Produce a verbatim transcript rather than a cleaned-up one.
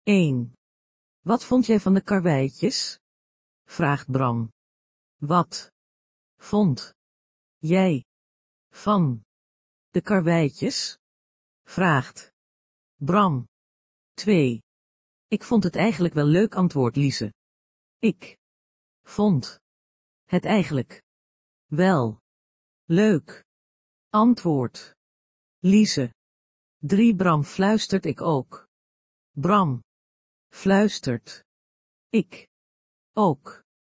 één. Wat vond jij van de karweitjes? Vraagt Bram. Wat vond jij van de karweitjes? Vraagt Bram. twee. Ik vond het eigenlijk wel leuk, antwoordt Lise. Ik vond het eigenlijk wel leuk, antwoordt Lise. drie. Bram fluistert, ik ook. Bram fluistert. Ik ook.